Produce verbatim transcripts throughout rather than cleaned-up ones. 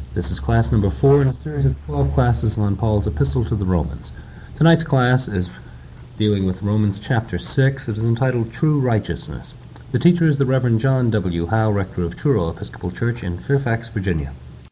This is class number four in a series of twelve classes on Paul's epistle to the Romans. Tonight's class is dealing with Romans chapter six. It is entitled True Righteousness. The teacher is the Reverend John W. Howe, rector of Truro Episcopal Church in Fairfax, Virginia.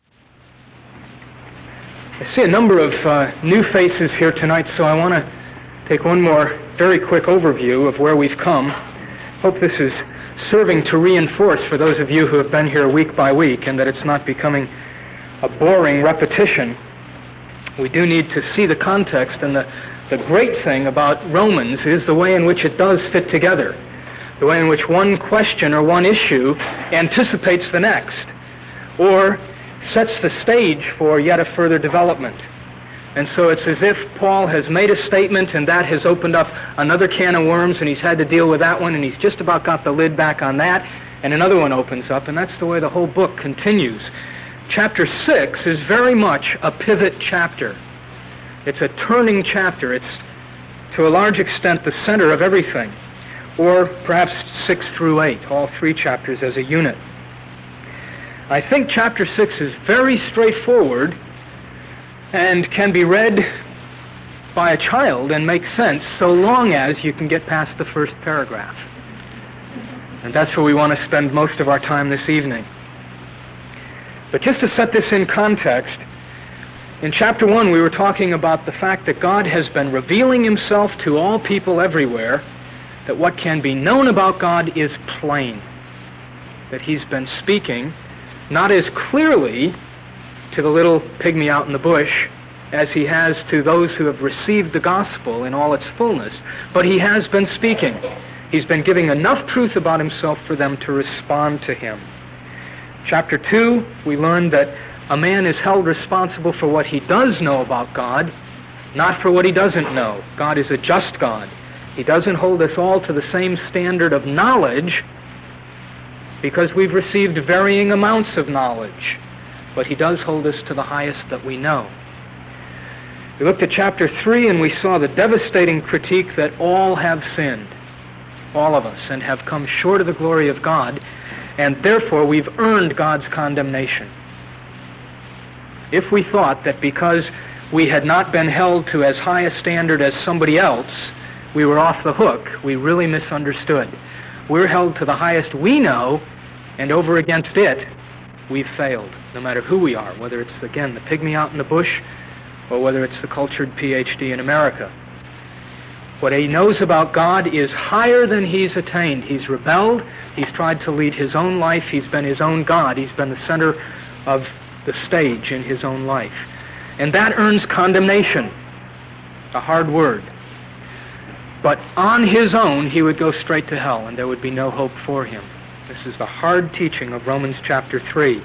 I see a number of uh, new faces here tonight, so I want to take one more very quick overview of where we've come. Hope this is serving to reinforce for those of you who have been here week by week and that it's not becoming a boring repetition. We do need to see the context, and the, the great thing about Romans is the way in which it does fit together, the way in which one question or one issue anticipates the next, or sets the stage for yet a further development. And so it's as if Paul has made a statement and that has opened up another can of worms, and he's had to deal with that one, and he's just about got the lid back on that, and another one opens up, and that's the way the whole book continues. Chapter six is very much a pivot chapter. It's a turning chapter. It's, to a large extent, the center of everything. Or perhaps six through eight, all three chapters as a unit. I think chapter six is very straightforward and can be read by a child and make sense so long as you can get past the first paragraph. And that's where we want to spend most of our time this evening. But just to set this in context, in chapter one we were talking about the fact that God has been revealing himself to all people everywhere, that what can be known about God is plain, that he's been speaking not as clearly to the little pygmy out in the bush as he has to those who have received the gospel in all its fullness, but he has been speaking. He's been giving enough truth about himself for them to respond to him. Chapter two, we learned that a man is held responsible for what he does know about God, not for what he doesn't know. God is a just God. He doesn't hold us all to the same standard of knowledge because we've received varying amounts of knowledge, but he does hold us to the highest that we know. We looked at chapter three and we saw the devastating critique that all have sinned, all of us, and have come short of the glory of God, and therefore we've earned God's condemnation. If we thought that because we had not been held to as high a standard as somebody else, we were off the hook, we really misunderstood. We're held to the highest we know, and over against it, we've failed, no matter who we are, whether it's, again, the pygmy out in the bush, or whether it's the cultured P H D in America. What he knows about God is higher than he's attained. He's rebelled. He's tried to lead his own life. He's been his own God. He's been the center of the stage in his own life. And that earns condemnation, a hard word. But on his own, he would go straight to hell, and there would be no hope for him. This is the hard teaching of Romans chapter three.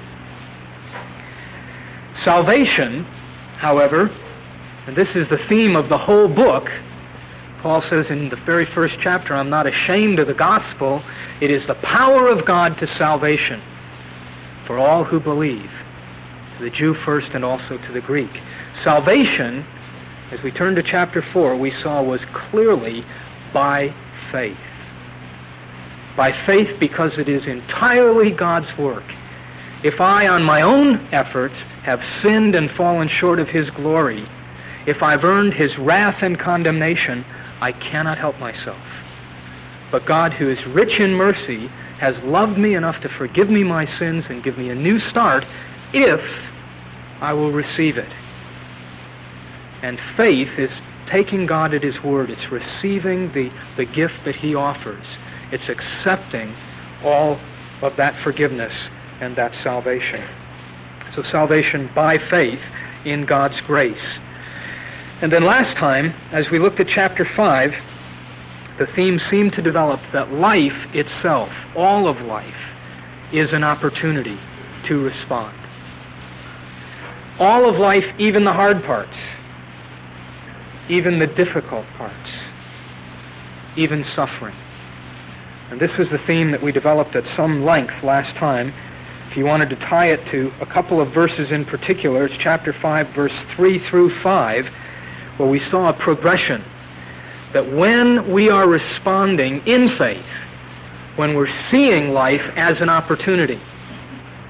Salvation, however, and this is the theme of the whole book, Paul says in the very first chapter, I'm not ashamed of the gospel. It is the power of God to salvation for all who believe, to the Jew first and also to the Greek. Salvation, as we turn to chapter four, we saw was clearly by faith. By faith because it is entirely God's work. If I, on my own efforts, have sinned and fallen short of his glory, if I've earned his wrath and condemnation, I cannot help myself. But God, who is rich in mercy, has loved me enough to forgive me my sins and give me a new start if I will receive it. And faith is taking God at his word. It's receiving the, the gift that he offers. It's accepting all of that forgiveness and that salvation. So salvation by faith in God's grace. And then last time, as we looked at chapter five, the theme seemed to develop that life itself, all of life, is an opportunity to respond. All of life, even the hard parts, even the difficult parts, even suffering. And this was the theme that we developed at some length last time. If you wanted to tie it to a couple of verses in particular, it's chapter five, verse three through five, where we saw a progression that when we are responding in faith, when we're seeing life as an opportunity,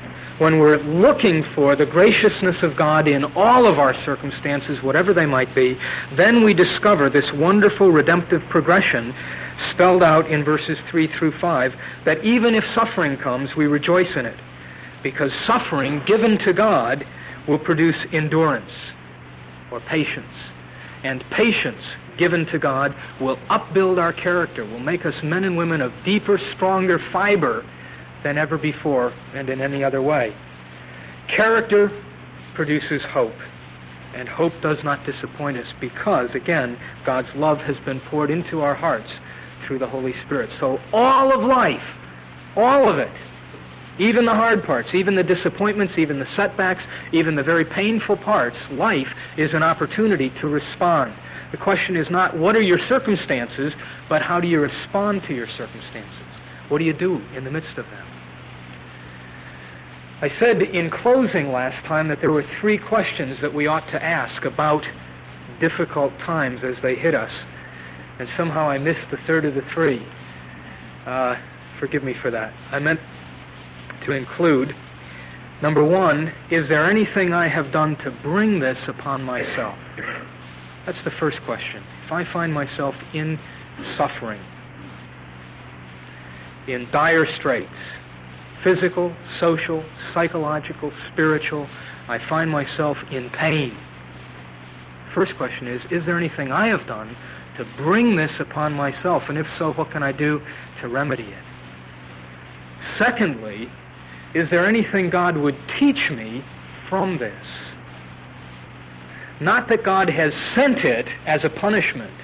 when we're looking for the graciousness of God in all of our circumstances, whatever they might be, then we discover this wonderful redemptive progression spelled out in verses three through five, that even if suffering comes, we rejoice in it, because suffering given to God will produce endurance or patience, and patience given to God will upbuild our character, will make us men and women of deeper, stronger fiber than ever before and in any other way. Character produces hope, and hope does not disappoint us because, again, God's love has been poured into our hearts through the Holy Spirit. So all of life, all of it, even the hard parts, even the disappointments, even the setbacks, even the very painful parts, life is an opportunity to respond. The question is not what are your circumstances, but how do you respond to your circumstances? What do you do in the midst of them? I said in closing last time that there were three questions that we ought to ask about difficult times as they hit us, and somehow I missed the third of the three. Uh, forgive me for that. I meant to include, number one, is there anything I have done to bring this upon myself? That's the first question. If I find myself in suffering, in dire straits, physical, social, psychological, spiritual, I find myself in pain. First question is, is there anything I have done to bring this upon myself? And if so, what can I do to remedy it? Secondly, is there anything God would teach me from this? Not that God has sent it as a punishment,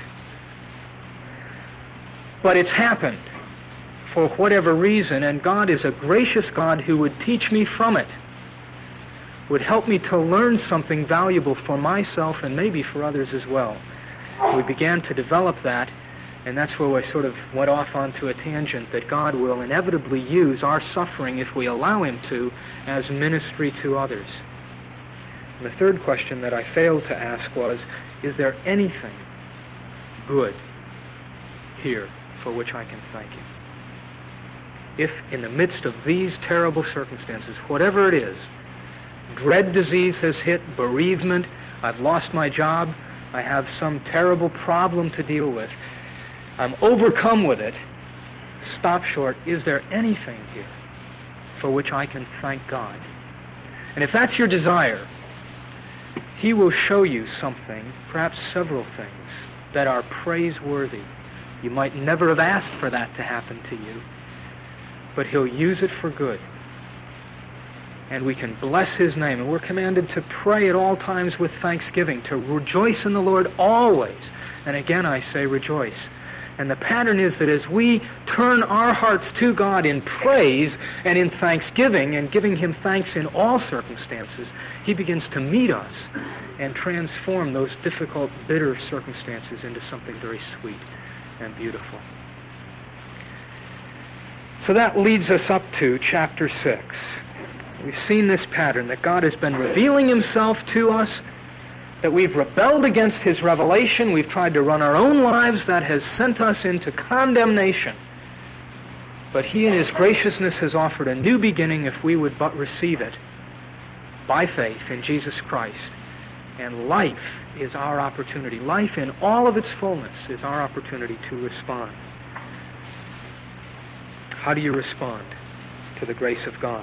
but it's happened for whatever reason, and God is a gracious God who would teach me from it, would help me to learn something valuable for myself and maybe for others as well. We began to develop that, and that's where I sort of went off onto a tangent that God will inevitably use our suffering, if we allow him to, as ministry to others. And the third question that I failed to ask was, is there anything good here for which I can thank him? If in the midst of these terrible circumstances, whatever it is, dread disease has hit, bereavement, I've lost my job, I have some terrible problem to deal with, I'm overcome with it, stop short, is there anything here for which I can thank God? And if that's your desire, he will show you something, perhaps several things, that are praiseworthy. You might never have asked for that to happen to you, but he'll use it for good. And we can bless his name. And we're commanded to pray at all times with thanksgiving, to rejoice in the Lord always. And again I say rejoice. And the pattern is that as we turn our hearts to God in praise and in thanksgiving and giving him thanks in all circumstances, he begins to meet us and transform those difficult, bitter circumstances into something very sweet and beautiful. So that leads us up to chapter six. We've seen this pattern, that God has been revealing himself to us, that we've rebelled against his revelation, we've tried to run our own lives, that has sent us into condemnation. But he in his graciousness has offered a new beginning if we would but receive it by faith in Jesus Christ. And life is our opportunity. Life in all of its fullness is our opportunity to respond. How do you respond to the grace of God?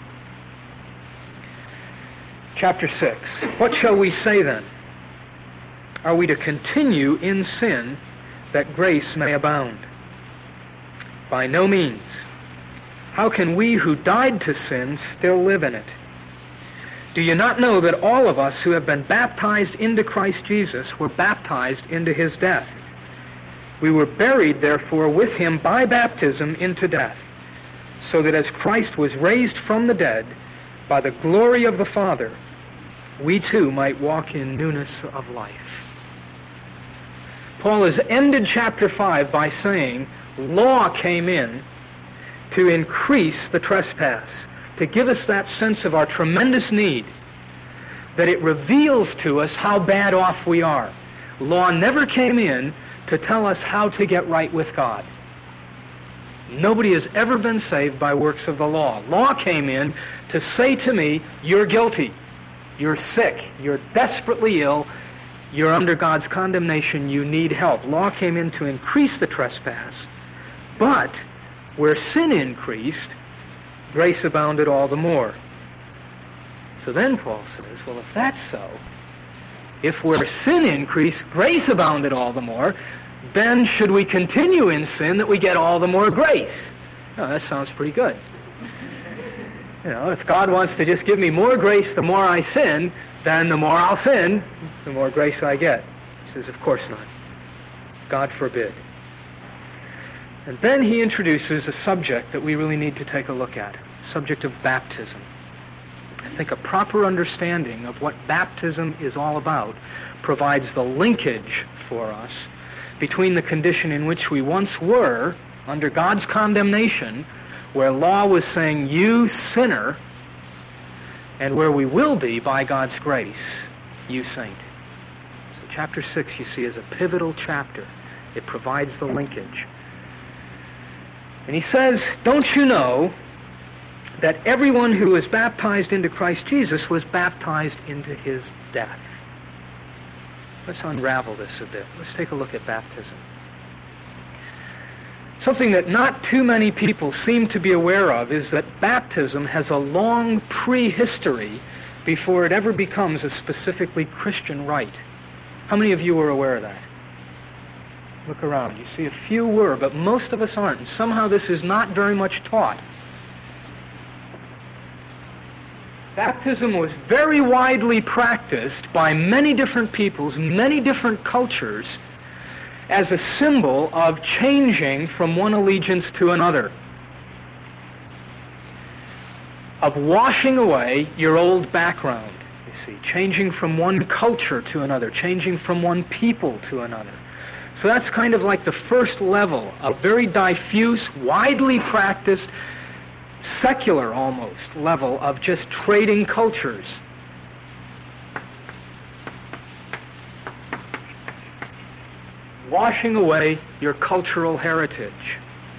Chapter six. What shall we say then? Are we to continue in sin that grace may abound? By no means. How can we who died to sin still live in it? Do you not know that all of us who have been baptized into Christ Jesus were baptized into his death? We were buried, therefore, with him by baptism into death, so that as Christ was raised from the dead by the glory of the Father, we too might walk in newness of life. Paul has ended chapter five by saying law came in to increase the trespass, to give us that sense of our tremendous need, that it reveals to us how bad off we are. Law never came in to tell us how to get right with God. Nobody has ever been saved by works of the law. Law came in to say to me, you're guilty, you're sick, you're desperately ill, you're under God's condemnation, you need help. Law came in to increase the trespass. But where sin increased, grace abounded all the more. So then Paul says, well, if that's so, if where sin increased, grace abounded all the more, then should we continue in sin that we get all the more grace? Now, that sounds pretty good. You know, if God wants to just give me more grace the more I sin, then the more I'll sin, the more grace I get. He says, of course not. God forbid. And then he introduces a subject that we really need to take a look at, the subject of baptism. I think a proper understanding of what baptism is all about provides the linkage for us between the condition in which we once were under God's condemnation, where law was saying, you sinner, and where we will be by God's grace, you saint. So chapter six, you see, is a pivotal chapter. It provides the linkage. And he says, don't you know that everyone who was baptized into Christ Jesus was baptized into his death? Let's unravel this a bit. Let's take a look at baptism. Something that not too many people seem to be aware of is that baptism has a long prehistory before it ever becomes a specifically Christian rite. How many of you are aware of that? Look around. You see a few were, but most of us aren't. And somehow this is not very much taught. Baptism was very widely practiced by many different peoples, many different cultures, as a symbol of changing from one allegiance to another, of washing away your old background, you see, changing from one culture to another, changing from one people to another. So that's kind of like the first level, a very diffuse, widely practiced, secular almost level of just trading cultures. Washing away your cultural heritage.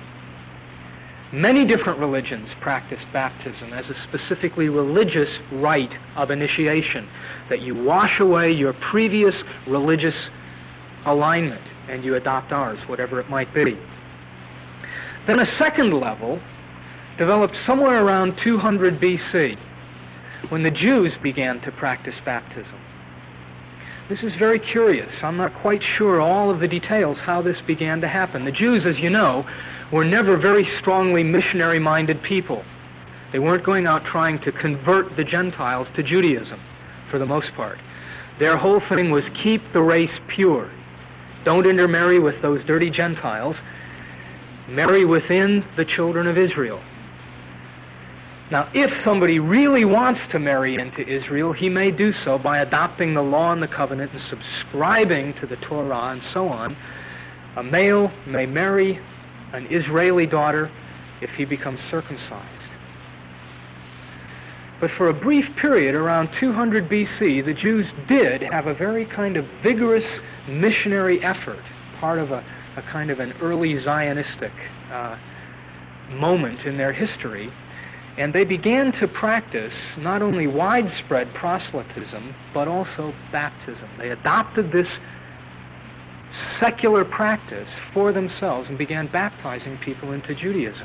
Many different religions practiced baptism as a specifically religious rite of initiation, that you wash away your previous religious alignment and you adopt ours, whatever it might be. Then a second level developed somewhere around two hundred B C, when the Jews began to practice baptism. This is very curious. I'm not quite sure all of the details how this began to happen. The Jews, as you know, were never very strongly missionary-minded people. They weren't going out trying to convert the Gentiles to Judaism, for the most part. Their whole thing was keep the race pure. Don't intermarry with those dirty Gentiles. Marry within the children of Israel. Now, if somebody really wants to marry into Israel, he may do so by adopting the law and the covenant and subscribing to the Torah and so on. A male may marry an Israeli daughter if he becomes circumcised. But for a brief period, around two hundred B C, the Jews did have a very kind of vigorous missionary effort, part of a, a kind of an early Zionistic uh, moment in their history. And they began to practice not only widespread proselytism, but also baptism. They adopted this secular practice for themselves and began baptizing people into Judaism.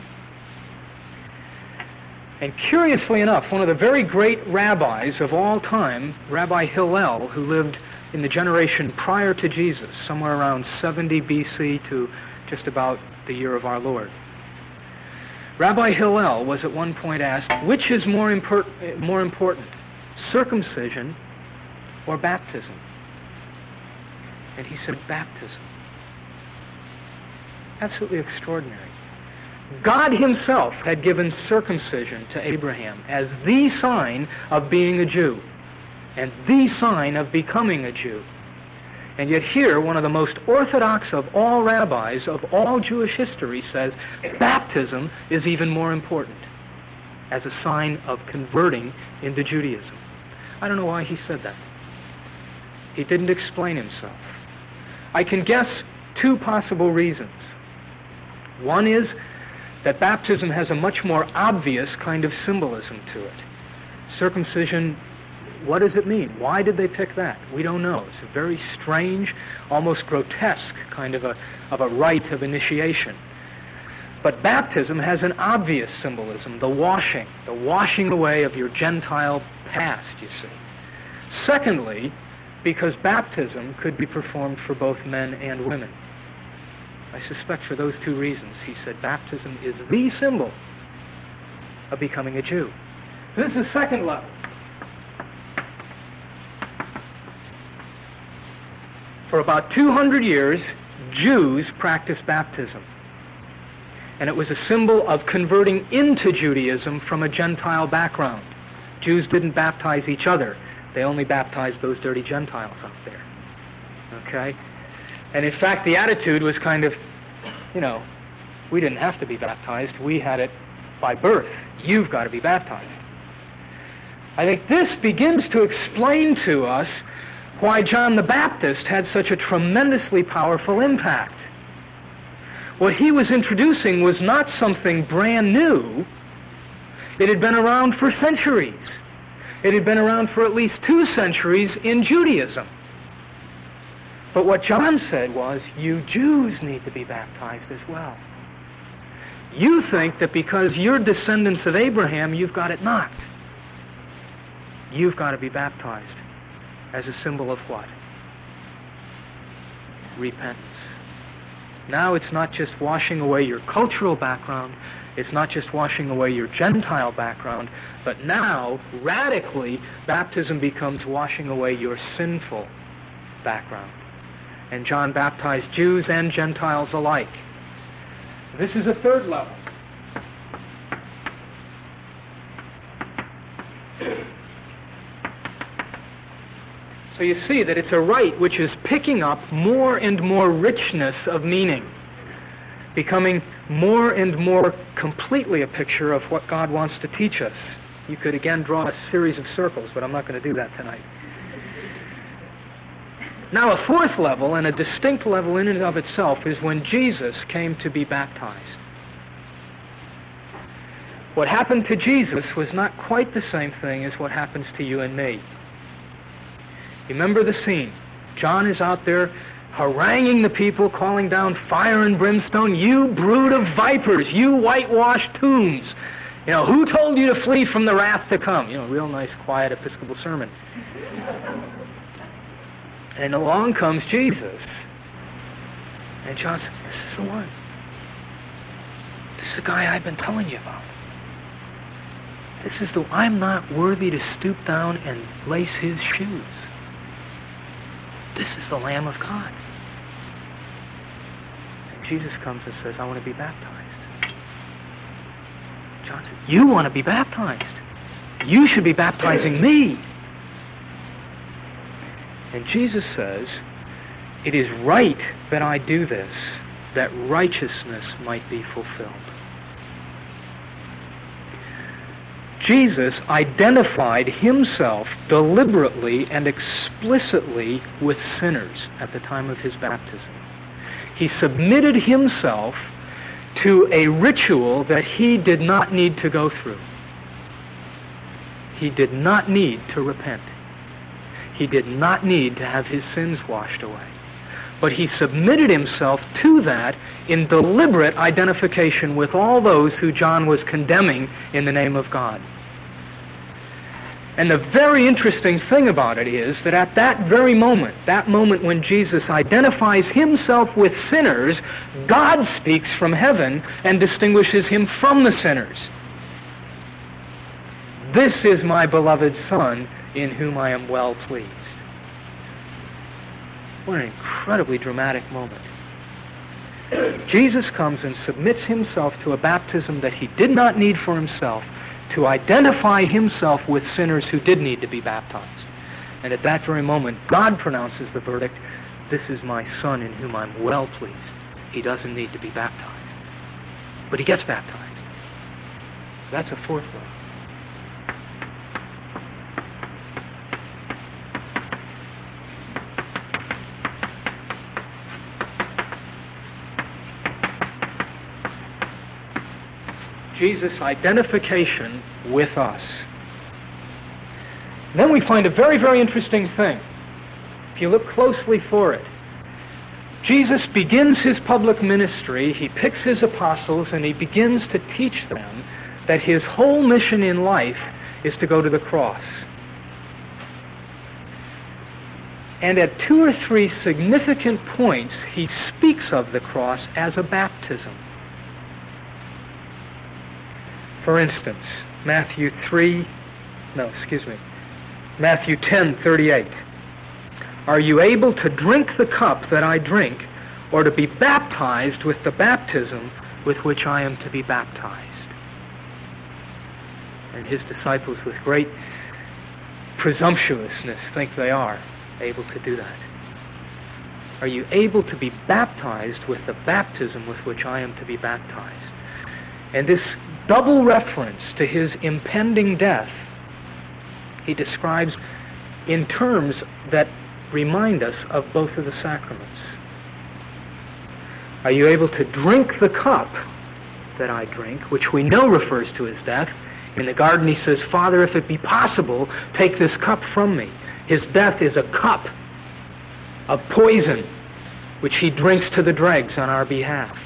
And curiously enough, one of the very great rabbis of all time, Rabbi Hillel, who lived in the generation prior to Jesus, somewhere around seventy B C to just about the year of our Lord, Rabbi Hillel was at one point asked, which is more, impor- more important, circumcision or baptism? And he said, baptism. Absolutely extraordinary. God himself had given circumcision to Abraham as the sign of being a Jew and the sign of becoming a Jew. And yet here, one of the most orthodox of all rabbis of all Jewish history says baptism is even more important as a sign of converting into Judaism. I don't know why he said that. He didn't explain himself. I can guess two possible reasons. One is that baptism has a much more obvious kind of symbolism to it. Circumcision, what does it mean? Why did they pick that? We don't know. It's a very strange, almost grotesque kind of a, of a rite of initiation. But baptism has an obvious symbolism, the washing, the washing away of your Gentile past, you see. Secondly, because baptism could be performed for both men and women. I suspect for those two reasons, he said baptism is the symbol of becoming a Jew. So this is the second level. For about two hundred years, Jews practiced baptism. And it was a symbol of converting into Judaism from a Gentile background. Jews didn't baptize each other. They only baptized those dirty Gentiles out there. Okay? And in fact, the attitude was kind of, you know, we didn't have to be baptized. We had it by birth. You've got to be baptized. I think this begins to explain to us why John the Baptist had such a tremendously powerful impact. What he was introducing was not something brand new. It had been around for centuries. It had been around for at least two centuries in Judaism. But what John said was, you Jews need to be baptized as well. You think that because you're descendants of Abraham, you've got it knocked. You've got to be baptized as a symbol of what? Repentance. Now it's not just washing away your cultural background, it's not just washing away your Gentile background, but now, radically, baptism becomes washing away your sinful background. And John baptized Jews and Gentiles alike. This is a third level. So you see that it's a rite which is picking up more and more richness of meaning, becoming more and more completely a picture of what God wants to teach us. You could again draw a series of circles, but I'm not going to do that tonight. Now a fourth level, and a distinct level in and of itself, is when Jesus came to be baptized. What happened to Jesus was not quite the same thing as what happens to you and me. Remember the scene. John is out there haranguing the people, calling down fire and brimstone. You brood of vipers, you whitewashed tombs. You know, who told you to flee from the wrath to come? You know, real nice, quiet Episcopal sermon. And along comes Jesus. And John says, this is the one. This is the guy I've been telling you about. This is the, I'm not worthy to stoop down and lace his shoes. This is the Lamb of God. And Jesus comes and says, I want to be baptized. John said, you want to be baptized? You should be baptizing me. And Jesus says, it is right that I do this, that righteousness might be fulfilled. Jesus identified himself deliberately and explicitly with sinners at the time of his baptism. He submitted himself to a ritual that he did not need to go through. He did not need to repent. He did not need to have his sins washed away. But he submitted himself to that in deliberate identification with all those who John was condemning in the name of God. And the very interesting thing about it is that at that very moment, that moment when Jesus identifies himself with sinners, God speaks from heaven and distinguishes him from the sinners. This is my beloved Son, in whom I am well pleased. What an incredibly dramatic moment. Jesus comes and submits himself to a baptism that he did not need for himself, to identify himself with sinners who did need to be baptized. And at that very moment, God pronounces the verdict, this is my Son in whom I'm well pleased. He doesn't need to be baptized. But he gets baptized. That's a fourth level. Jesus' identification with us. And then we find a very, very interesting thing. If you look closely for it, Jesus begins his public ministry, he picks his apostles, and he begins to teach them that his whole mission in life is to go to the cross. And at two or three significant points, he speaks of the cross as a baptism. For instance, Matthew three, no, excuse me, Matthew ten thirty-eight. Are you able to drink the cup that I drink, or to be baptized with the baptism with which I am to be baptized? And his disciples, with great presumptuousness, think they are able to do that. Are you able to be baptized with the baptism with which I am to be baptized? And this double reference to his impending death, he describes in terms that remind us of both of the sacraments. Are you able to drink the cup that I drink, which we know refers to his death? In the garden he says, Father, if it be possible, take this cup from me. His death is a cup of poison, which he drinks to the dregs on our behalf.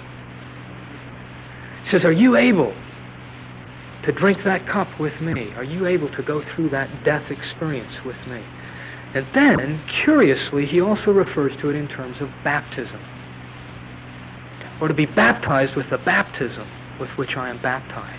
He says, are you able to drink that cup with me? Are you able to go through that death experience with me? And then, curiously, he also refers to it in terms of baptism. Or to be baptized with the baptism with which I am baptized.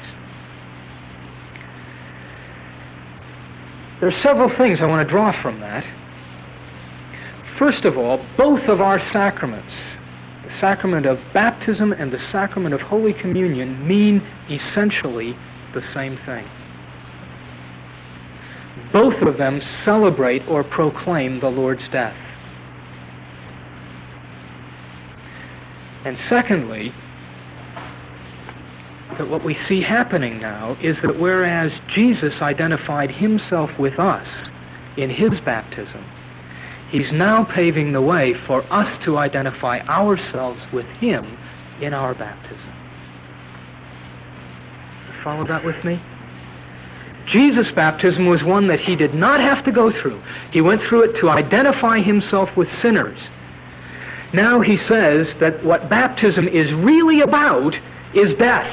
There are several things I want to draw from that. First of all, both of our sacraments, the sacrament of baptism and the sacrament of Holy Communion, mean essentially the same thing. Both of them celebrate or proclaim the Lord's death. And secondly, that what we see happening now is that whereas Jesus identified himself with us in his baptism, he's now paving the way for us to identify ourselves with him in our baptism. You follow that with me? Jesus' baptism was one that he did not have to go through. He went through it to identify himself with sinners. Now he says that what baptism is really about is death.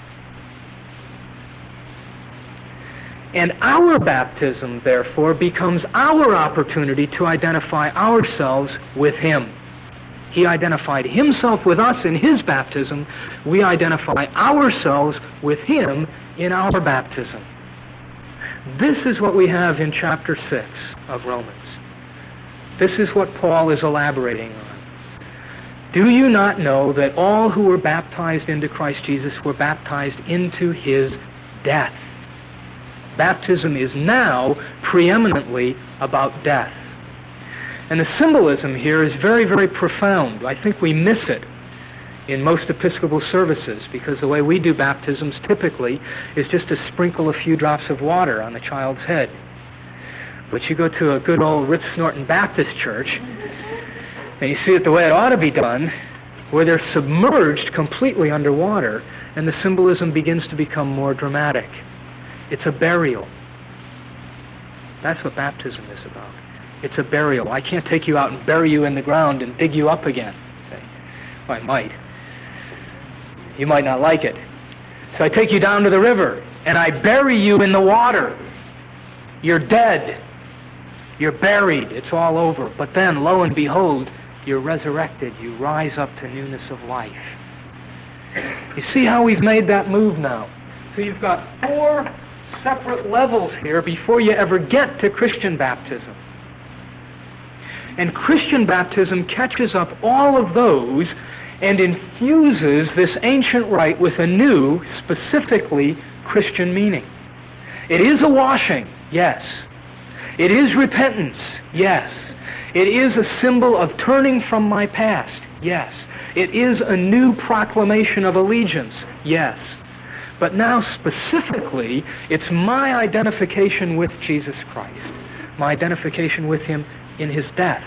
And our baptism, therefore, becomes our opportunity to identify ourselves with him. He identified himself with us in his baptism. We identify ourselves with him in our baptism. This is what we have in chapter six of Romans. This is what Paul is elaborating on. Do you not know that all who were baptized into Christ Jesus were baptized into his death? Baptism is now preeminently about death. And the symbolism here is very, very profound. I think we miss it in most Episcopal services, because the way we do baptisms typically is just to sprinkle a few drops of water on the child's head. But you go to a good old Rip Snorton Baptist church, and you see it the way it ought to be done, where they're submerged completely underwater, and the symbolism begins to become more dramatic. It's a burial. That's what baptism is about. It's a burial. I can't take you out and bury you in the ground and dig you up again. Okay. Well, I might. You might not like it. So I take you down to the river, and I bury you in the water. You're dead. You're buried. It's all over. But then, lo and behold, you're resurrected. You rise up to newness of life. You see how we've made that move now? So you've got four separate levels here before you ever get to Christian baptism. And Christian baptism catches up all of those and infuses this ancient rite with a new, specifically Christian meaning. It is a washing, yes. It is repentance, yes. It is a symbol of turning from my past, yes. It is a new proclamation of allegiance, yes. But now specifically, it's my identification with Jesus Christ, my identification with him in his death.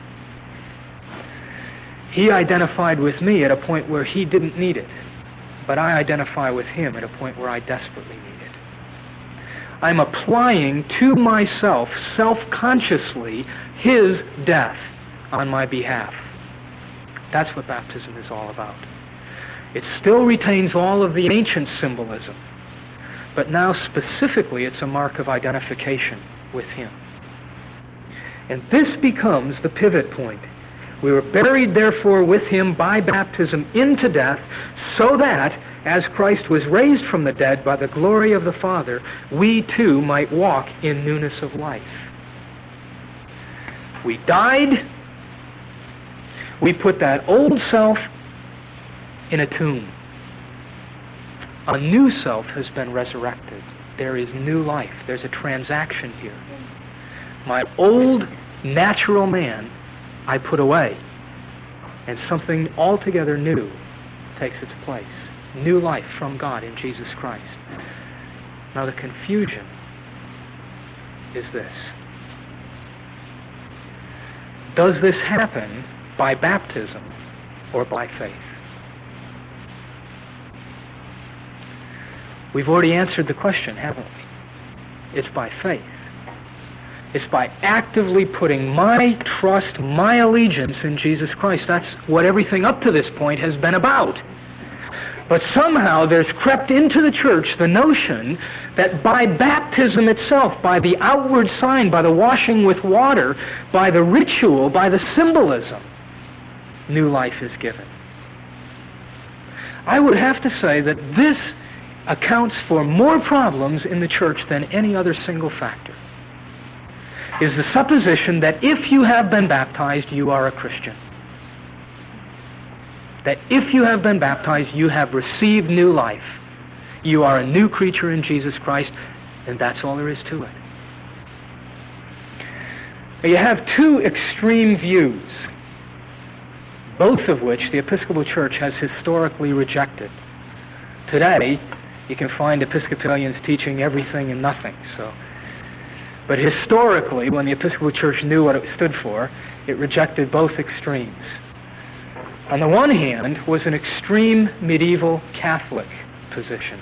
He identified with me at a point where he didn't need it, but I identify with him at a point where I desperately need it. I'm applying to myself, self-consciously, his death on my behalf. That's what baptism is all about. It still retains all of the ancient symbolism, but now specifically it's a mark of identification with him. And this becomes the pivot point. We were buried, therefore, with him by baptism into death, so that, as Christ was raised from the dead by the glory of the Father, we too might walk in newness of life. We died. We put that old self in a tomb. A new self has been resurrected. There is new life. There's a transaction here. My old natural man I put away, and something altogether new takes its place. New life from God in Jesus Christ. Now the confusion is this. Does this happen by baptism or by faith? We've already answered the question, haven't we? It's by faith. It's by actively putting my trust, my allegiance in Jesus Christ. That's what everything up to this point has been about. But somehow there's crept into the church the notion that by baptism itself, by the outward sign, by the washing with water, by the ritual, by the symbolism, new life is given. I would have to say that this accounts for more problems in the church than any other single factor. Is the supposition that if you have been baptized, you are a Christian. That if you have been baptized, you have received new life. You are a new creature in Jesus Christ, and that's all there is to it. You have two extreme views, both of which the Episcopal Church has historically rejected. Today, you can find Episcopalians teaching everything and nothing. So, but historically, when the Episcopal Church knew what it stood for, it rejected both extremes. On the one hand was an extreme medieval Catholic position,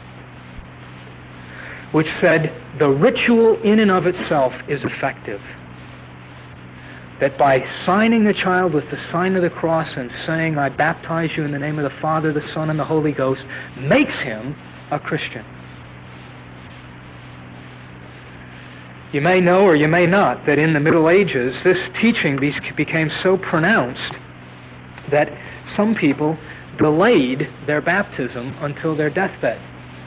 which said the ritual in and of itself is effective. That by signing the child with the sign of the cross and saying, I baptize you in the name of the Father, the Son, and the Holy Ghost, makes him a Christian. You may know or you may not that in the Middle Ages this teaching became so pronounced that some people delayed their baptism until their deathbed.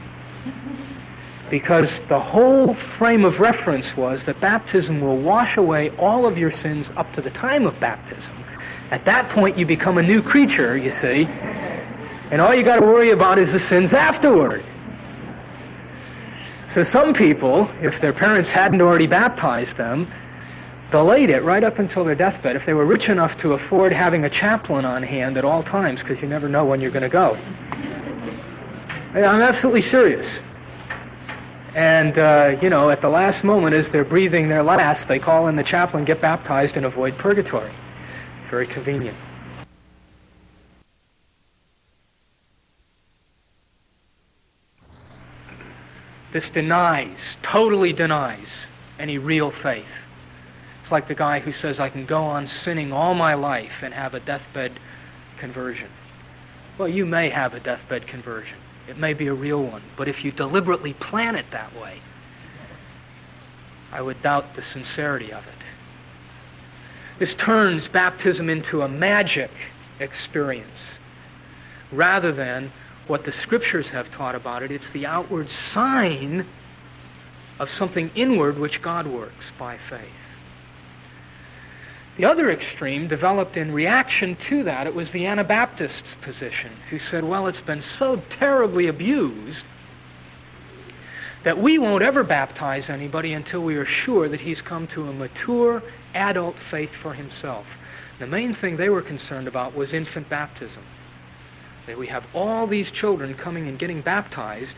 Because the whole frame of reference was that baptism will wash away all of your sins up to the time of baptism. At that point you become a new creature, you see, and all you got to worry about is the sins afterward. So some people, if their parents hadn't already baptized them, delayed it right up until their deathbed, if they were rich enough to afford having a chaplain on hand at all times, because you never know when you're going to go. I'm absolutely serious. And, uh, you know, at the last moment, as they're breathing their last, they call in the chaplain, get baptized, and avoid purgatory. It's very convenient. This denies, totally denies, any real faith. It's like the guy who says, I can go on sinning all my life and have a deathbed conversion. Well, you may have a deathbed conversion. It may be a real one. But if you deliberately plan it that way, I would doubt the sincerity of it. This turns baptism into a magic experience rather than what the Scriptures have taught about it. It's the outward sign of something inward which God works by faith. The other extreme developed in reaction to that. It was the Anabaptists' position, who said, well, it's been so terribly abused that we won't ever baptize anybody until we are sure that he's come to a mature adult faith for himself. The main thing they were concerned about was infant baptism. That we have all these children coming and getting baptized,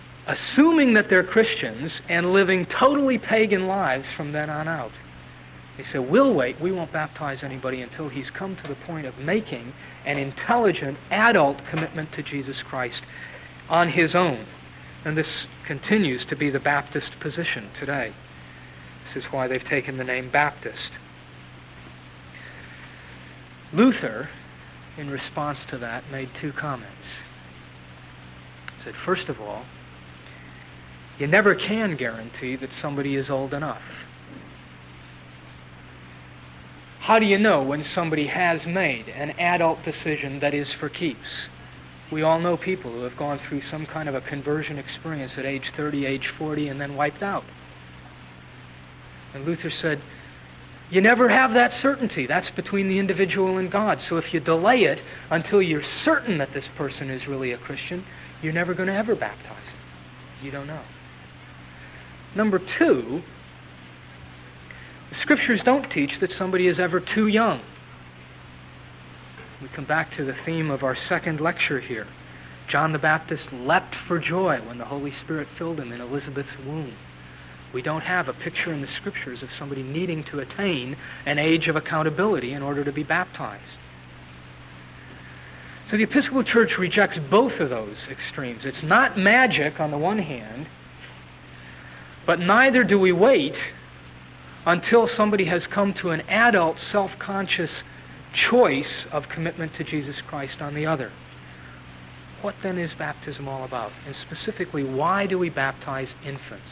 assuming that they're Christians and living totally pagan lives from then on out. They say, we'll wait. We won't baptize anybody until he's come to the point of making an intelligent, adult commitment to Jesus Christ on his own. And this continues to be the Baptist position today. This is why they've taken the name Baptist. Luther, in response to that, made two comments. He said, first of all, you never can guarantee that somebody is old enough. How do you know when somebody has made an adult decision that is for keeps? We all know people who have gone through some kind of a conversion experience at age thirty, age forty, and then wiped out. And Luther said, you never have that certainty. That's between the individual and God. So if you delay it until you're certain that this person is really a Christian, you're never going to ever baptize him. You don't know. Number two, the Scriptures don't teach that somebody is ever too young. We come back to the theme of our second lecture here. John the Baptist leapt for joy when the Holy Spirit filled him in Elizabeth's womb. We don't have a picture in the Scriptures of somebody needing to attain an age of accountability in order to be baptized. So the Episcopal Church rejects both of those extremes. It's not magic on the one hand, but neither do we wait until somebody has come to an adult, self-conscious choice of commitment to Jesus Christ on the other. What then is baptism all about? And specifically, why do we baptize infants?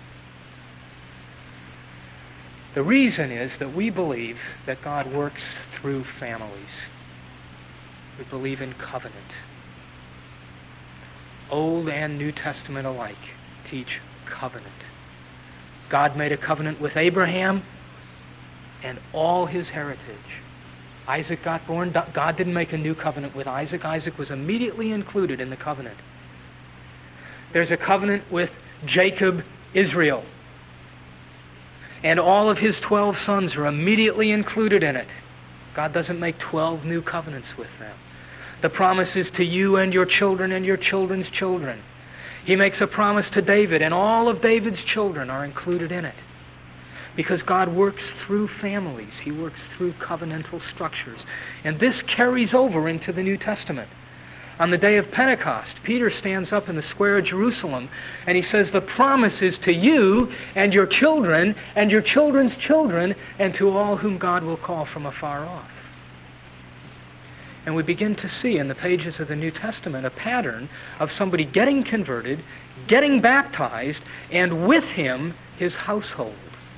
The reason is that we believe that God works through families. We believe in covenant. Old and New Testament alike teach covenant. God made a covenant with Abraham and all his heritage. Isaac got born. God didn't make a new covenant with Isaac. Isaac was immediately included in the covenant. There's a covenant with Jacob, Israel. And all of his twelve sons are immediately included in it. God doesn't make twelve new covenants with them. The promise is to you and your children and your children's children. He makes a promise to David, and all of David's children are included in it. Because God works through families. He works through covenantal structures. And this carries over into the New Testament. On the day of Pentecost, Peter stands up in the square of Jerusalem, and he says, the promise is to you and your children and your children's children and to all whom God will call from afar off. And we begin to see in the pages of the New Testament a pattern of somebody getting converted, getting baptized, and with him, his household.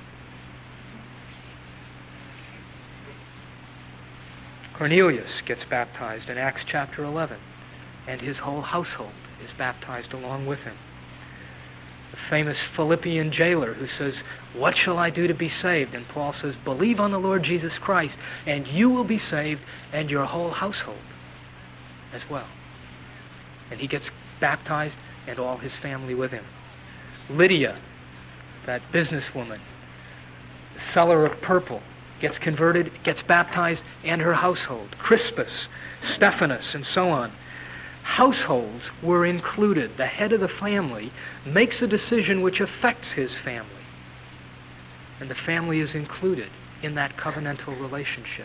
Cornelius gets baptized in Acts chapter eleven, and his whole household is baptized along with him. The famous Philippian jailer who says, what shall I do to be saved? And Paul says, believe on the Lord Jesus Christ, and you will be saved, and your whole household as well. And he gets baptized, and all his family with him. Lydia, that businesswoman, the seller of purple, gets converted, gets baptized, and her household. Crispus, Stephanus, and so on. Households were included. The head of the family makes a decision which affects his family. And the family is included in that covenantal relationship.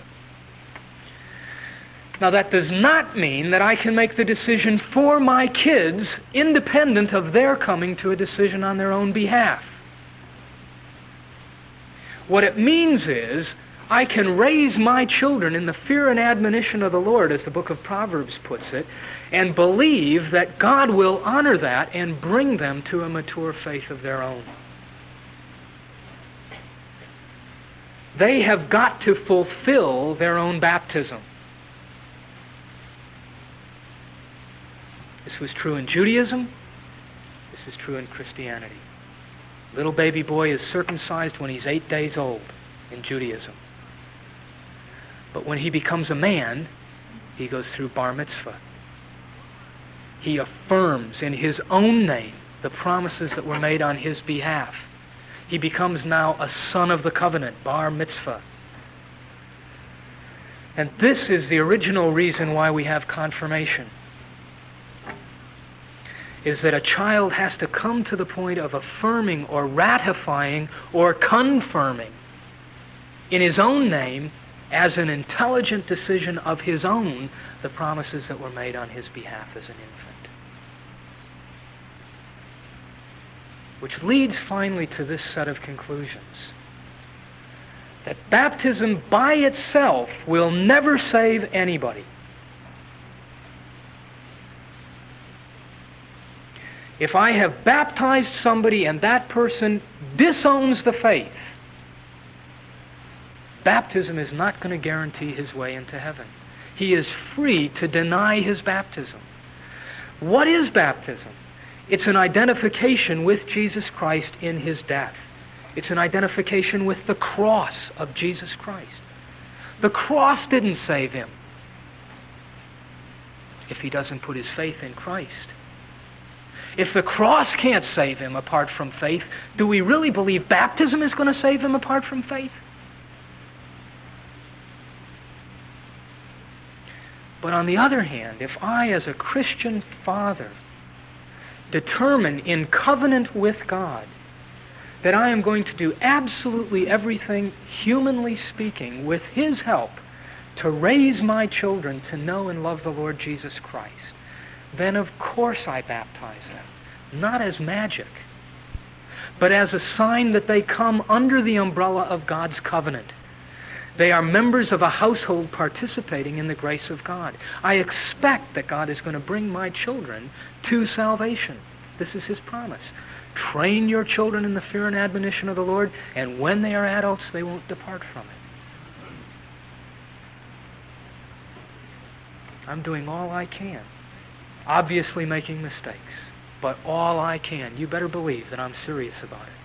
Now that does not mean that I can make the decision for my kids independent of their coming to a decision on their own behalf. What it means is I can raise my children in the fear and admonition of the Lord, as the book of Proverbs puts it, and believe that God will honor that and bring them to a mature faith of their own. They have got to fulfill their own baptism. This was true in Judaism. This is true in Christianity. Little baby boy is circumcised when he's eight days old in Judaism. But when he becomes a man, he goes through bar mitzvah. He affirms in his own name the promises that were made on his behalf. He becomes now a son of the covenant, bar mitzvah. And this is the original reason why we have confirmation. Is that a child has to come to the point of affirming or ratifying or confirming in his own name, as an intelligent decision of his own, the promises that were made on his behalf as an infant. Which leads finally to this set of conclusions. That baptism by itself will never save anybody. If I have baptized somebody and that person disowns the faith, baptism is not going to guarantee his way into heaven. He is free to deny his baptism. What is baptism? It's an identification with Jesus Christ in his death. It's an identification with the cross of Jesus Christ. The cross didn't save him if he doesn't put his faith in Christ. If the cross can't save him apart from faith, do we really believe baptism is going to save him apart from faith? But on the other hand, if I, as a Christian father, determine in covenant with God that I am going to do absolutely everything, humanly speaking, with his help, to raise my children to know and love the Lord Jesus Christ, then of course I baptize them, not as magic, but as a sign that they come under the umbrella of God's covenant. They are members of a household participating in the grace of God. I expect that God is going to bring my children to salvation. This is his promise. Train your children in the fear and admonition of the Lord, and when they are adults, they won't depart from it. I'm doing all I can. Obviously making mistakes, but all I can. You better believe that I'm serious about it.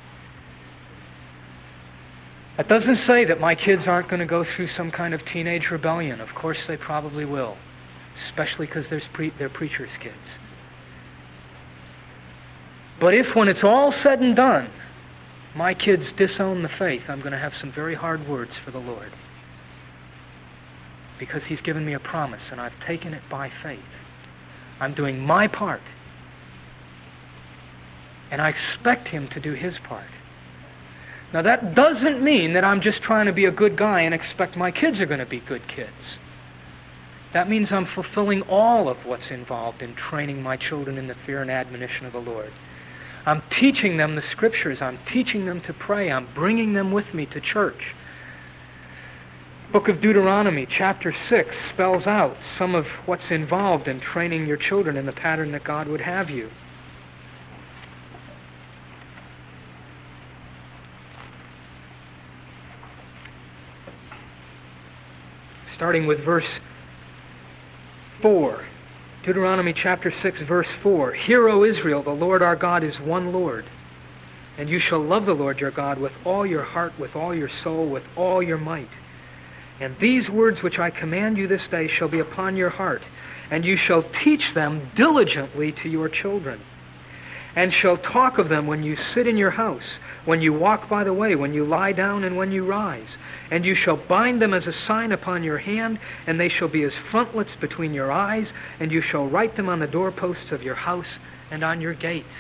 That doesn't say that my kids aren't going to go through some kind of teenage rebellion. Of course they probably will, especially because they're, pre- they're preachers' kids. But if, when it's all said and done, my kids disown the faith, I'm going to have some very hard words for the Lord. Because he's given me a promise, and I've taken it by faith. I'm doing my part. And I expect him to do his part. Now that doesn't mean that I'm just trying to be a good guy and expect my kids are going to be good kids. That means I'm fulfilling all of what's involved in training my children in the fear and admonition of the Lord. I'm teaching them the Scriptures. I'm teaching them to pray. I'm bringing them with me to church. Book of Deuteronomy, chapter six, spells out some of what's involved in training your children in the pattern that God would have you. Starting with verse four. Deuteronomy chapter six, verse four. Hear, O Israel, the Lord our God is one Lord. And you shall love the Lord your God with all your heart, with all your soul, with all your might. And these words which I command you this day shall be upon your heart, and you shall teach them diligently to your children, and shall talk of them when you sit in your house, when you walk by the way, when you lie down, and when you rise. And you shall bind them as a sign upon your hand, and they shall be as frontlets between your eyes, and you shall write them on the doorposts of your house and on your gates.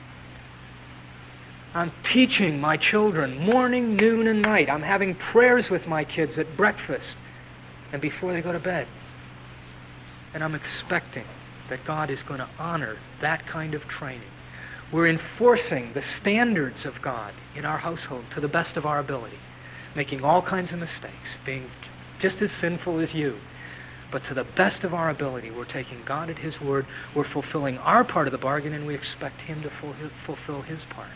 I'm teaching my children morning, noon, and night. I'm having prayers with my kids at breakfast and before they go to bed. And I'm expecting that God is going to honor that kind of training. We're enforcing the standards of God in our household to the best of our ability, making all kinds of mistakes, being just as sinful as you. But to the best of our ability, we're taking God at his word, we're fulfilling our part of the bargain, and we expect him to fulfill his part.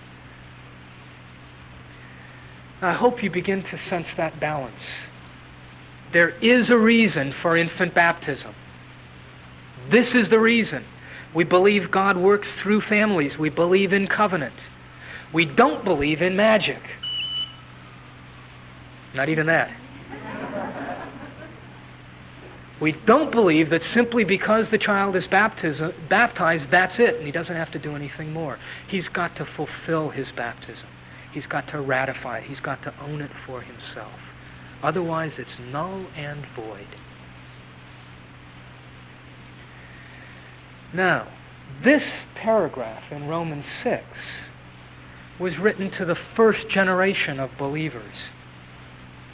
I hope you begin to sense that balance. There is a reason for infant baptism. This is the reason. We believe God works through families. We believe in covenant. We don't believe in magic. Not even that. We don't believe that simply because the child is baptiz- baptized, that's it, and he doesn't have to do anything more. He's got to fulfill his baptism. He's got to ratify it. He's got to own it for himself. Otherwise, it's null and void. Now, this paragraph in Romans six was written to the first generation of believers.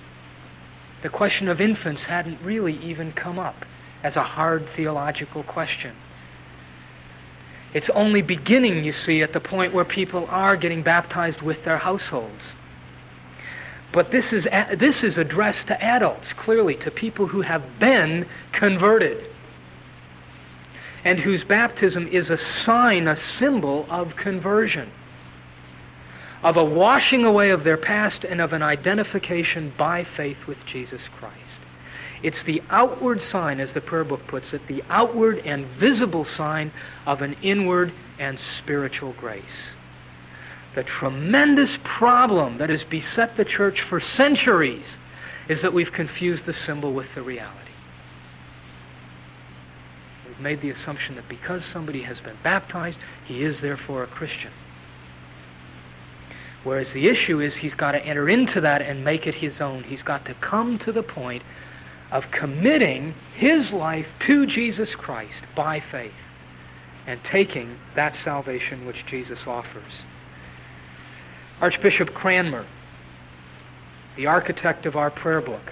The question of infants hadn't really even come up as a hard theological question. It's only beginning, you see, at the point where people are getting baptized with their households. But this is, this is addressed to adults, clearly, to people who have been converted, and whose baptism is a sign, a symbol of conversion, of a washing away of their past and of an identification by faith with Jesus Christ. It's the outward sign, as the prayer book puts it, the outward and visible sign of an inward and spiritual grace. The tremendous problem that has beset the church for centuries is that we've confused the symbol with the reality. We've made the assumption that because somebody has been baptized, he is therefore a Christian. Whereas the issue is he's got to enter into that and make it his own. He's got to come to the point of committing his life to Jesus Christ by faith and taking that salvation which Jesus offers. Archbishop Cranmer, the architect of our prayer book,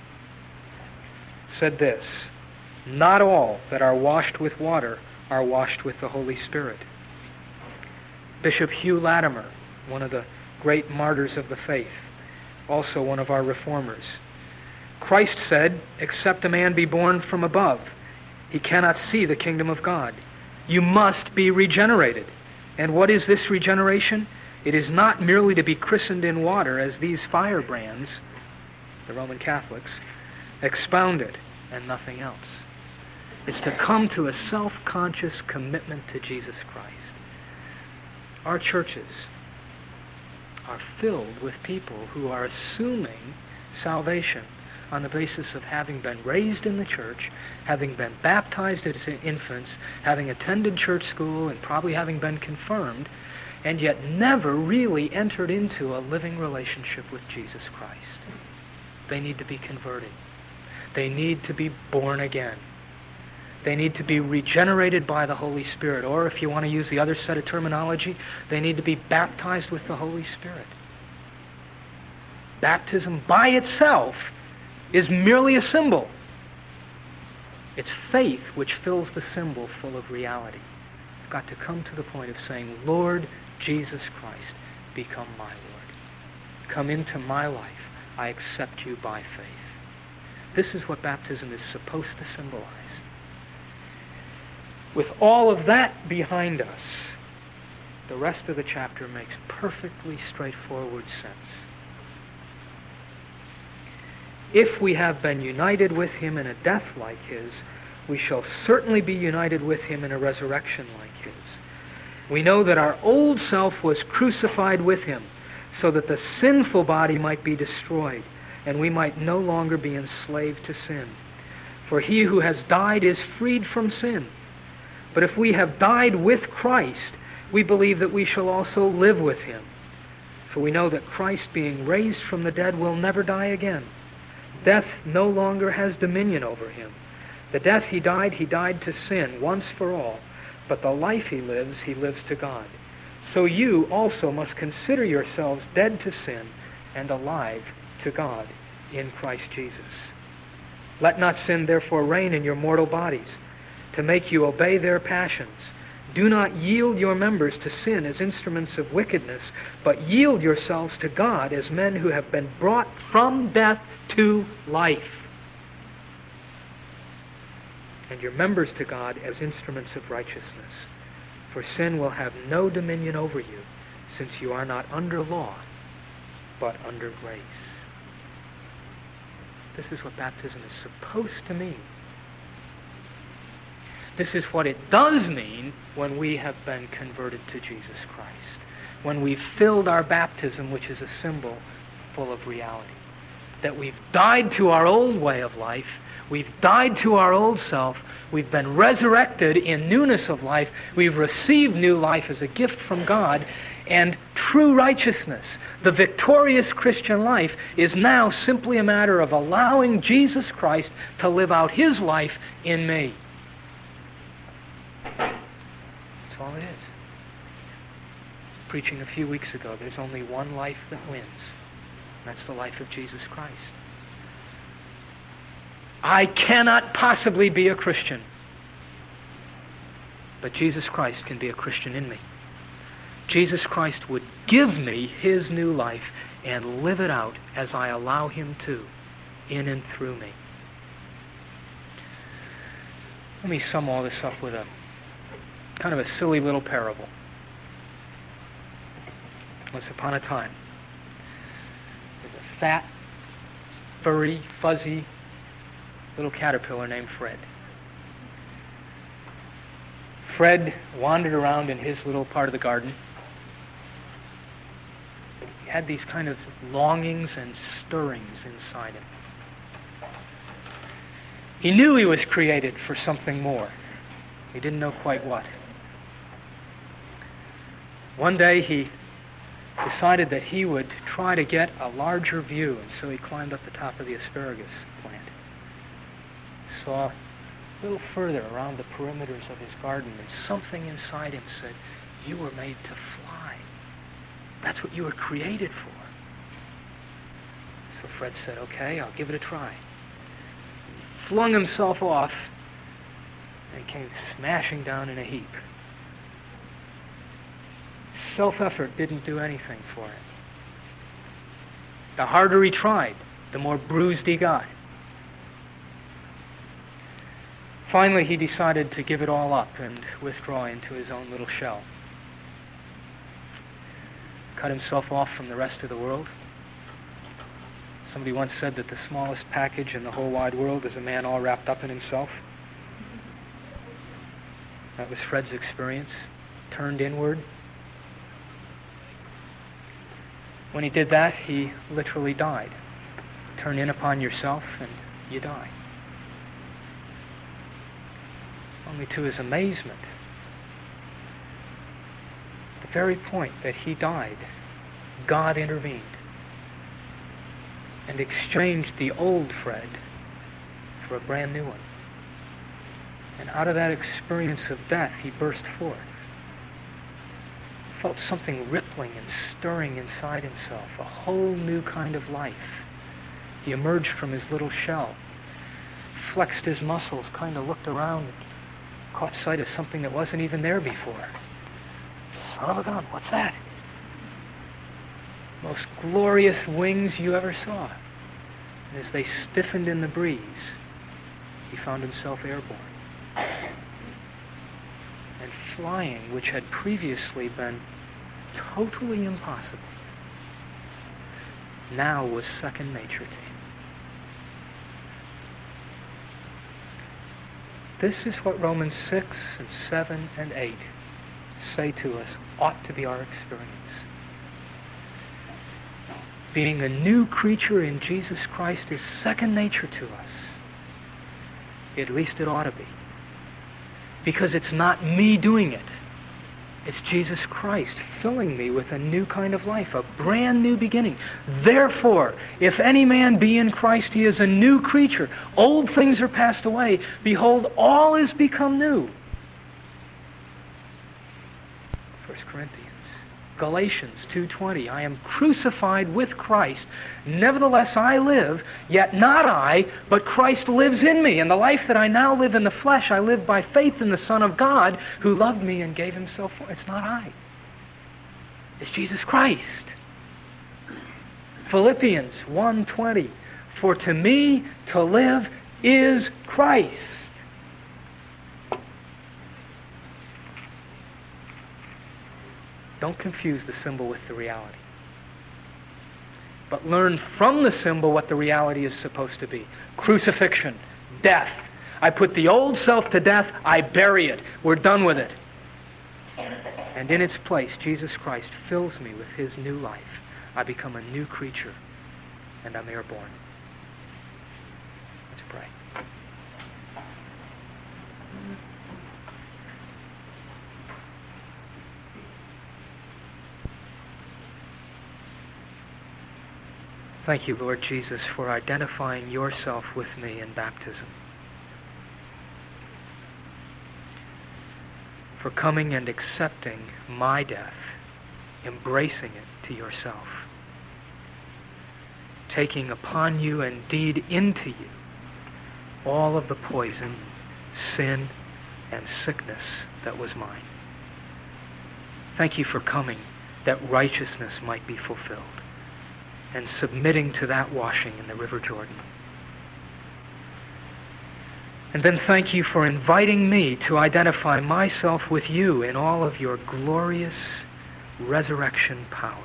said this: "Not all that are washed with water are washed with the Holy Spirit." Bishop Hugh Latimer, one of the great martyrs of the faith, also one of our reformers, Christ said, "Except a man be born from above, he cannot see the kingdom of God." You must be regenerated. And what is this regeneration? It is not merely to be christened in water, as these firebrands, the Roman Catholics, expound it, and nothing else. It's to come to a self-conscious commitment to Jesus Christ. Our churches are filled with people who are assuming salvation on the basis of having been raised in the church, having been baptized as infants, having attended church school, and probably having been confirmed, and yet never really entered into a living relationship with Jesus Christ. They need to be converted. They need to be born again. They need to be regenerated by the Holy Spirit, or if you want to use the other set of terminology, they need to be baptized with the Holy Spirit. Baptism by itself is merely a symbol. It's faith which fills the symbol full of reality. You've got to come to the point of saying, "Lord Jesus Christ, become my Lord. Come into my life. I accept you by faith." This is what baptism is supposed to symbolize. With all of that behind us, the rest of the chapter makes perfectly straightforward sense. If we have been united with him in a death like his, we shall certainly be united with him in a resurrection like his. We know that our old self was crucified with him, so that the sinful body might be destroyed, and we might no longer be enslaved to sin. For he who has died is freed from sin. But if we have died with Christ, we believe that we shall also live with him. For we know that Christ, being raised from the dead, will never die again. Death no longer has dominion over him. The death he died, he died to sin once for all. But the life he lives, he lives to God. So you also must consider yourselves dead to sin and alive to God in Christ Jesus. Let not sin therefore reign in your mortal bodies, to make you obey their passions. Do not yield your members to sin as instruments of wickedness, but yield yourselves to God as men who have been brought from death to life, and your members to God as instruments of righteousness. For sin will have no dominion over you, since you are not under law, but under grace. This is what baptism is supposed to mean. This is what it does mean when we have been converted to Jesus Christ, when we've filled our baptism, which is a symbol full of reality. That we've died to our old way of life, we've died to our old self, we've been resurrected in newness of life, we've received new life as a gift from God, and true righteousness, the victorious Christian life, is now simply a matter of allowing Jesus Christ to live out his life in me. That's all it is. Preaching a few weeks ago, there's only one life that wins. That's the life of Jesus Christ. I cannot possibly be a Christian. But Jesus Christ can be a Christian in me. Jesus Christ would give me his new life and live it out as I allow him to, in and through me. Let me sum all this up with a kind of a silly little parable. Once upon a time, there's a fat, furry, fuzzy little caterpillar named Fred. Fred wandered around in his little part of the garden. He had these kind of longings and stirrings inside him. He knew he was created for something more. He didn't know quite what. One day he decided that he would try to get a larger view, and so he climbed up the top of the asparagus plant. Saw a little further around the perimeters of his garden, and something inside him said, you were made to fly. That's what you were created for. So Fred said, okay, I'll give it a try. He flung himself off and came smashing down in a heap. Self-effort didn't do anything for him. The harder he tried, the more bruised he got. Finally, he decided to give it all up and withdraw into his own little shell. Cut himself off from the rest of the world. Somebody once said that the smallest package in the whole wide world is a man all wrapped up in himself. That was Fred's experience. Turned inward. When he did that, he literally died. Turn in upon yourself and you die. Only to his amazement, at the very point that he died, God intervened and exchanged the old Fred for a brand new one. And out of that experience of death, he burst forth. Felt something rippling and stirring inside himself, a whole new kind of life. He emerged from his little shell, flexed his muscles, kind of looked around, and caught sight of something that wasn't even there before. Son of a gun, what's that? Most glorious wings you ever saw. And as they stiffened in the breeze, he found himself airborne. And flying, which had previously been totally impossible, now was second nature to him. This is what Romans six and seven and eight say to us ought to be our experience. Being a new creature in Jesus Christ is second nature to us. At least it ought to be. Because it's not me doing it. It's Jesus Christ filling me with a new kind of life, a brand new beginning. Therefore, if any man be in Christ, he is a new creature. Old things are passed away. Behold, all is become new. First Corinthians. Galatians two twenty, I am crucified with Christ. Nevertheless I live, yet not I, but Christ lives in me. And the life that I now live in the flesh, I live by faith in the Son of God, who loved me and gave himself for. It's not I. It's Jesus Christ. Philippians one twenty, for to me to live is Christ. Don't confuse the symbol with the reality. But learn from the symbol what the reality is supposed to be. Crucifixion, death. I put the old self to death, I bury it. We're done with it. And in its place, Jesus Christ fills me with his new life. I become a new creature, and I'm airborne. Let's pray. Thank you, Lord Jesus, for identifying yourself with me in baptism. For coming and accepting my death, embracing it to yourself. Taking upon you, indeed into you, all of the poison, sin, and sickness that was mine. Thank you for coming that righteousness might be fulfilled, and submitting to that washing in the River Jordan. And then thank you for inviting me to identify myself with you in all of your glorious resurrection power.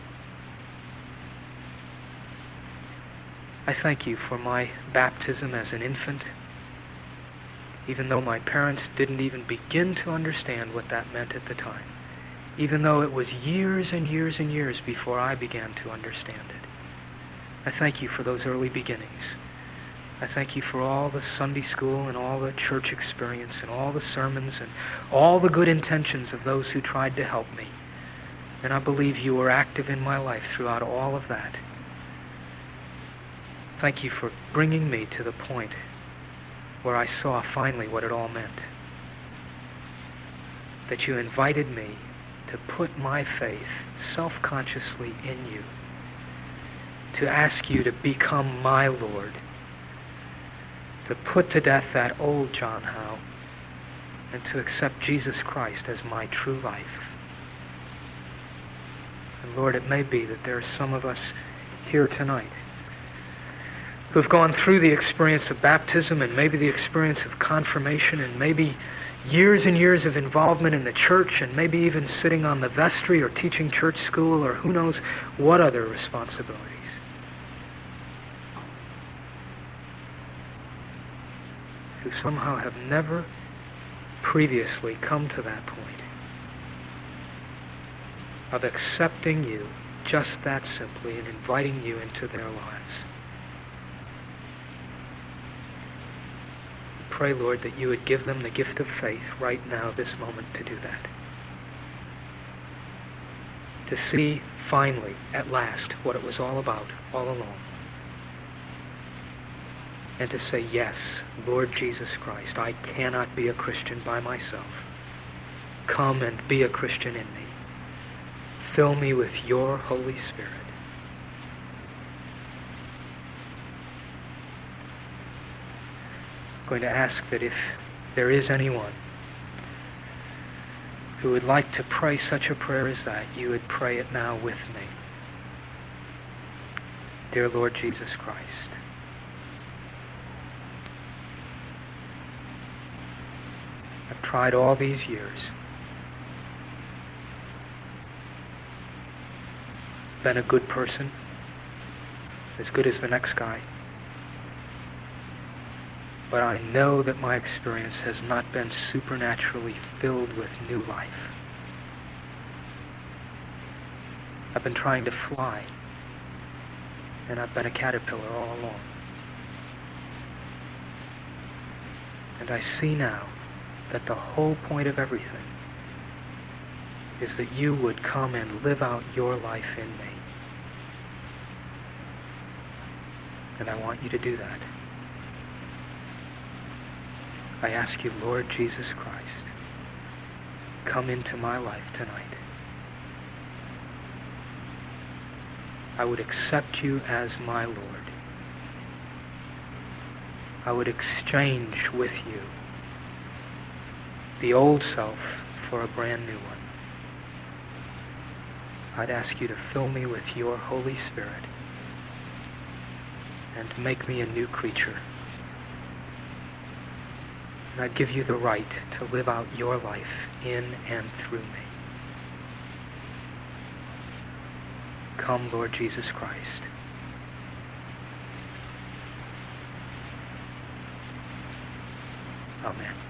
I thank you for my baptism as an infant, even though my parents didn't even begin to understand what that meant at the time, even though it was years and years and years before I began to understand it. I thank you for those early beginnings. I thank you for all the Sunday school and all the church experience and all the sermons and all the good intentions of those who tried to help me. And I believe you were active in my life throughout all of that. Thank you for bringing me to the point where I saw finally what it all meant. That you invited me to put my faith self-consciously in you, to ask you to become my Lord, to put to death that old John Howe, and to accept Jesus Christ as my true life. And Lord, it may be that there are some of us here tonight who've gone through the experience of baptism and maybe the experience of confirmation and maybe years and years of involvement in the church and maybe even sitting on the vestry or teaching church school or who knows what other responsibilities. Who somehow have never previously come to that point of accepting you just that simply and inviting you into their lives. Pray, Lord, that you would give them the gift of faith right now, this moment, to do that. To see finally, at last, what it was all about, all along. And to say, yes, Lord Jesus Christ, I cannot be a Christian by myself. Come and be a Christian in me. Fill me with your Holy Spirit. I'm going to ask that if there is anyone who would like to pray such a prayer as that, you would pray it now with me. Dear Lord Jesus Christ, I've tried all these years, been a good person, as good as the next guy. But I know that my experience has not been supernaturally filled with new life. I've been trying to fly, and I've been a caterpillar all along. And I see now that the whole point of everything is that you would come and live out your life in me. And I want you to do that. I ask you, Lord Jesus Christ, come into my life tonight. I would accept you as my Lord. I would exchange with you the old self for a brand new one. I'd ask you to fill me with your Holy Spirit and make me a new creature. And I'd give you the right to live out your life in and through me. Come, Lord Jesus Christ. Amen.